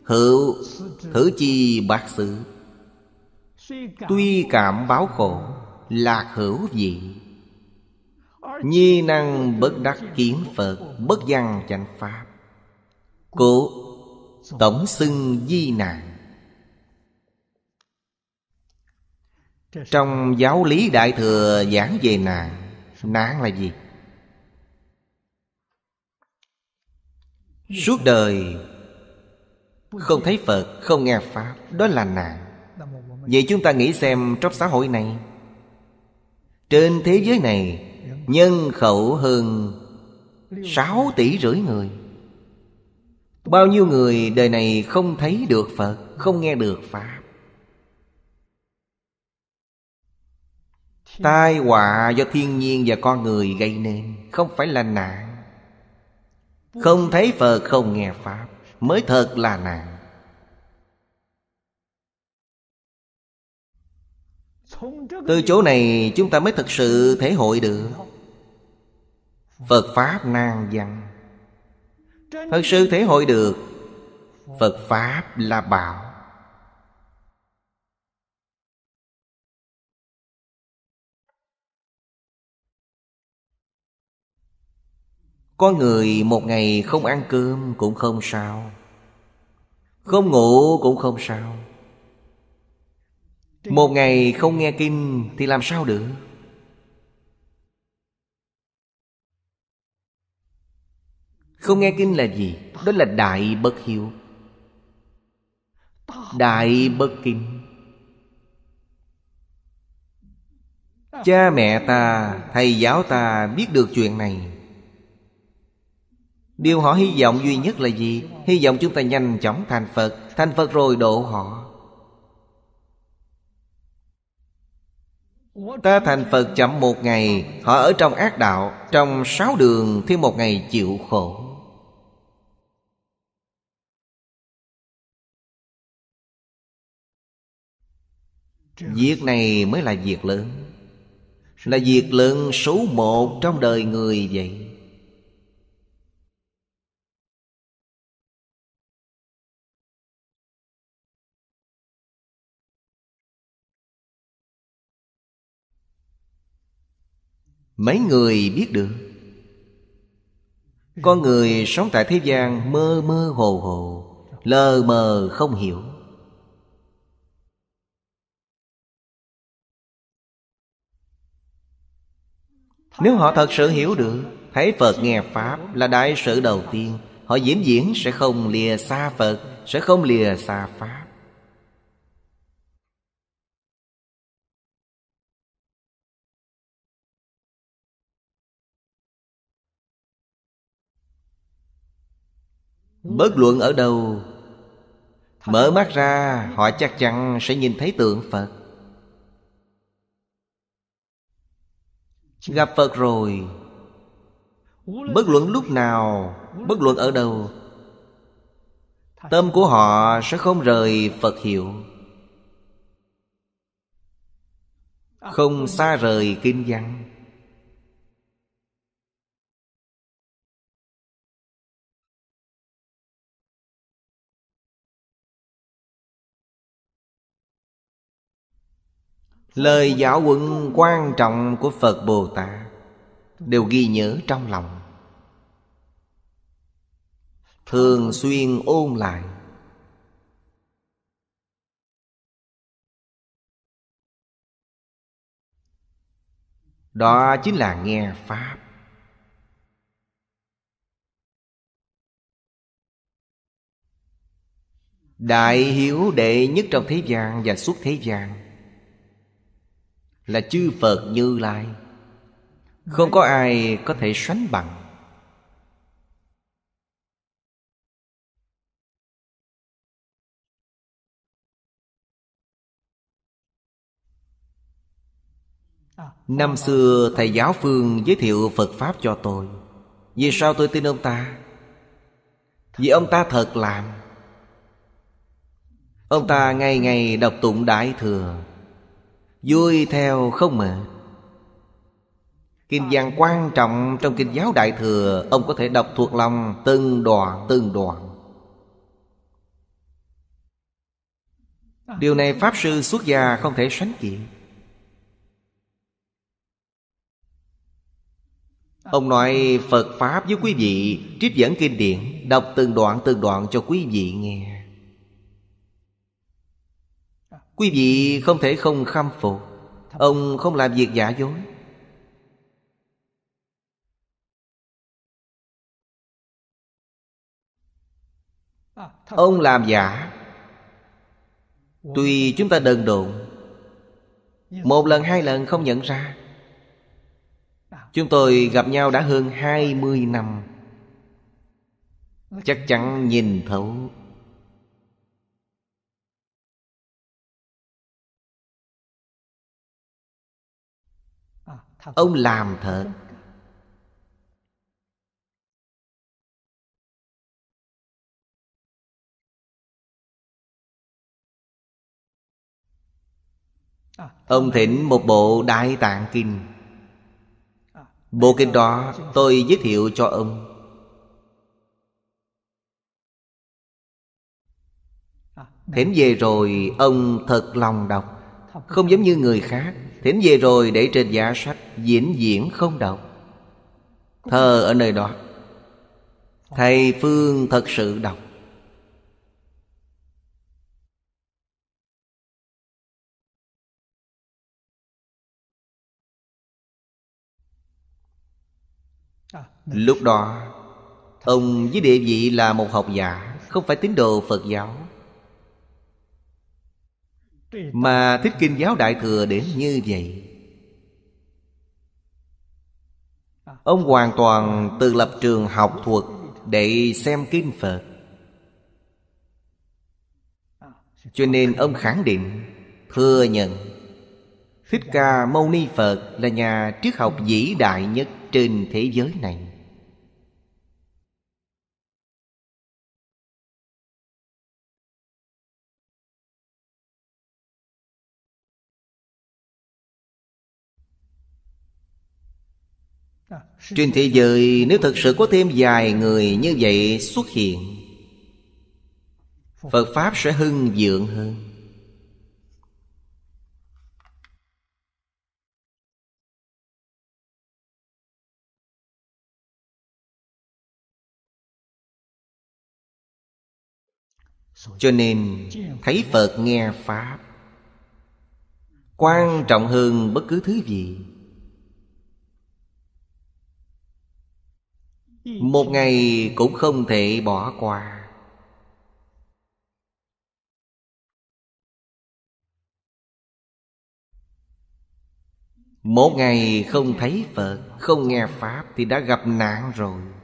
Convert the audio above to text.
Hữu thử chi bát xứ. Tuy cảm báo khổ, lạc hữu vị. Nhi năng bất đắc kiến Phật, bất văn chánh pháp. Cố tổng xưng di nạn. Trong giáo lý Đại Thừa giảng về nạn. Nạn là gì? Suốt đời không thấy Phật, không nghe Pháp, đó là nạn. Vậy chúng ta nghĩ xem, trong xã hội này, trên thế giới này, nhân khẩu hơn 6,5 tỷ người. Bao nhiêu người đời này không thấy được Phật, không nghe được Pháp. Tai họa do thiên nhiên và con người gây nên, không phải là nạn. Không thấy Phật, không nghe Pháp mới thật là nạn. Từ chỗ này chúng ta mới thực sự thể hội được Phật Pháp nan văn. Thật sự thể hội được Phật Pháp là bảo. Có người một ngày không ăn cơm cũng không sao, không ngủ cũng không sao. Một ngày không nghe kinh thì làm sao được? Không nghe kinh là gì? Đó là đại bất hiếu, đại bất kính. Cha mẹ ta, thầy giáo ta biết được chuyện này, điều họ hy vọng duy nhất là gì? Hy vọng chúng ta nhanh chóng thành Phật. Thành Phật rồi độ họ. Ta thành Phật chậm một ngày, họ ở trong ác đạo, trong 6 đường thêm một ngày chịu khổ. Việc này mới là việc lớn, là việc lớn số 1 trong đời người vậy. Mấy người biết được. Con người sống tại thế gian mơ mơ hồ hồ, lờ mờ không hiểu. Nếu họ thật sự hiểu được, thấy Phật nghe Pháp là đại sự đầu tiên, họ vĩnh viễn sẽ không lìa xa Phật, sẽ không lìa xa Pháp. Bất luận ở đâu, mở mắt ra họ chắc chắn sẽ nhìn thấy tượng Phật. Gặp Phật rồi, bất luận lúc nào, bất luận ở đâu, tâm của họ sẽ không rời Phật hiệu, không xa rời kinh văn. Lời giáo huấn quan trọng của Phật Bồ Tát đều ghi nhớ trong lòng, thường xuyên ôn lại. Đó chính là nghe Pháp. Đại hiếu đệ nhất trong thế gian và suốt thế gian là chư Phật Như Lai. Không có ai có thể sánh bằng. Năm xưa thầy giáo Phương giới thiệu Phật Pháp cho tôi. Vì sao tôi tin ông ta? Vì ông ta thật làm. Ông ta ngày ngày đọc tụng Đại Thừa, vui theo không mệt. Kinh văn quan trọng trong kinh giáo Đại Thừa, ông có thể đọc thuộc lòng từng đoạn từng đoạn. Điều này Pháp Sư xuất gia không thể sánh kịp. Ông nói Phật Pháp với quý vị, trích dẫn kinh điển, đọc từng đoạn cho quý vị nghe. Quý vị không thể không khâm phục. Ông không làm việc giả dối. Ông làm giả. Tuy chúng ta đần độn, một lần hai lần không nhận ra. Chúng tôi gặp nhau đã hơn 20 năm, chắc chắn nhìn thấu. Ông làm thật. Ông thỉnh một bộ Đại Tạng Kinh. Bộ kinh đó tôi giới thiệu cho ông. Thỉnh về rồi ông thật lòng đọc. Không giống như người khác, thỉnh về rồi để trên giá sách, vĩnh viễn không đọc. Thờ ở nơi đó. Thầy Phương thật sự đọc. Lúc đó ông với địa vị là một học giả, không phải tín đồ Phật giáo, mà thích kinh giáo Đại Thừa đến như vậy. Ông hoàn toàn tự lập trường học thuật để xem kinh Phật. Cho nên ông khẳng định, thừa nhận Thích Ca Mâu Ni Phật là nhà triết học vĩ đại nhất trên thế giới này. Trên thế giới nếu thật sự có thêm vài người như vậy xuất hiện, Phật Pháp sẽ hưng vượng hơn. Cho nên thấy Phật nghe Pháp quan trọng hơn bất cứ thứ gì. Một ngày cũng không thể bỏ qua. Một ngày không thấy Phật, không nghe Pháp thì đã gặp nạn rồi.